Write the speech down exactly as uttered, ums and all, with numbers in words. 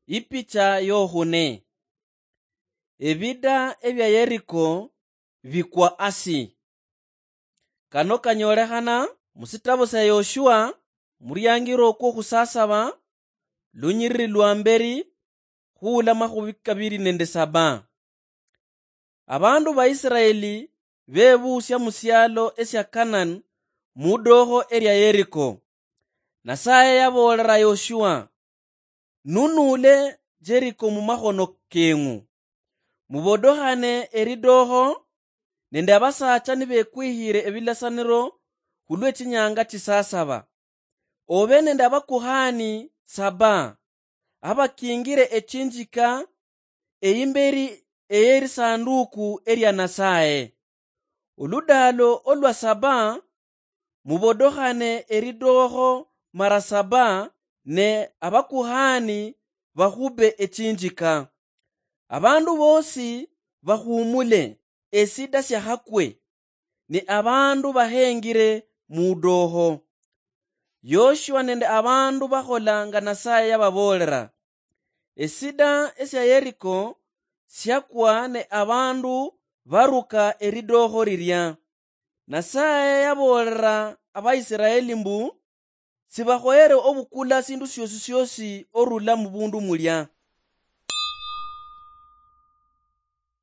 Ipicha yohune. Ebida ebya Yeriko vikwa asi. Kano kanyolehana musitabo sa Yoshua muriangiro okwo khusasaba lunyiriri lwa mberi khula makhubi kabiri nende saba. Abandu ba Israeli bebusya musyalo esya Kanani mudoho erya Yeriko. Nasaye yabolera Yoshua, nunule Jeriko mumakhono keng'u, mubodohane eridoho nende abasacha nibekwihire ebilasaniro khulwe chinyanga chisasaba. Obe nende abakuhani saba abakingire echinjika eyimberi eyeri sanduku erya Nasaye. Oludalo olwa saba mubodohane eridoho mara saba ne abakuhani bahube echinjika. Abandu bosi bahumule esida sya hakwe ni abandu bahengire mudoho. Yoshua nende abandu bakholanga Nasaye yababolera. Esida esya Yeriko syakwa ne abandu baruka eridoho rirya. Nasaye yabolera Abaisiraeli mbu sibakhoere obukula sindu syosi syosi orula mu bundu mulya.